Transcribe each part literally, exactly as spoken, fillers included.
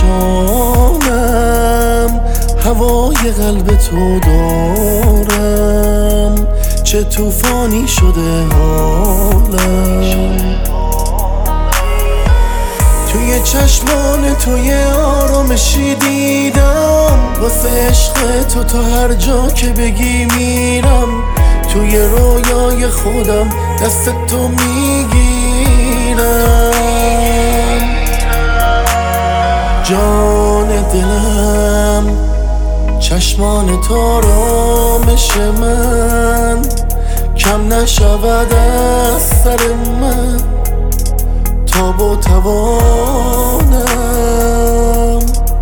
پریشانم، هوای قلب تو دارم، چه طوفانی شده حالم. توی چشمان توی آرامشی دیدم، واسه عشق تو تا هر جا که بگی میرم. توی رویای خودم دست تو میگیرم. جان دلم، چشمان تو آرامش من، کم نشود از سر من تاب و توانم.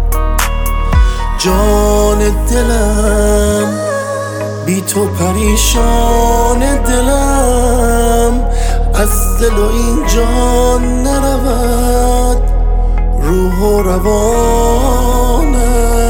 جان دلم، بی تو پریشان دلم، از دل و این جان نرود روح و روانم.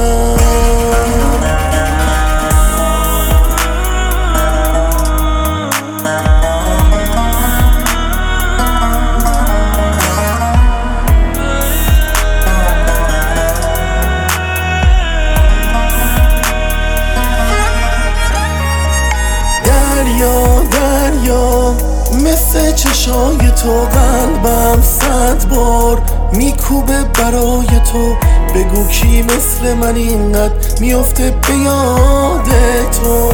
دریا دریا، مثل چشای تو قلبم صد بار میکوبه برای تو. بگو کی مثل من اینقدر میفته به یاد تو.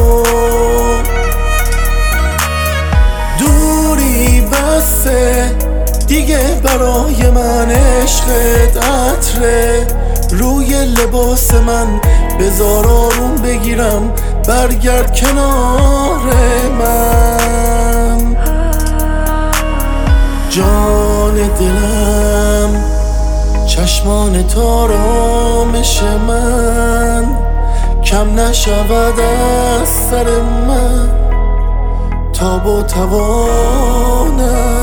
دوری بسه دیگه برای من، عشقت عطره روی لباس من. بذار آروم بگیرم، برگرد کنار من. جان دلم، چشمان تو آرامش من، کم نشود از سر من تاب و توانم.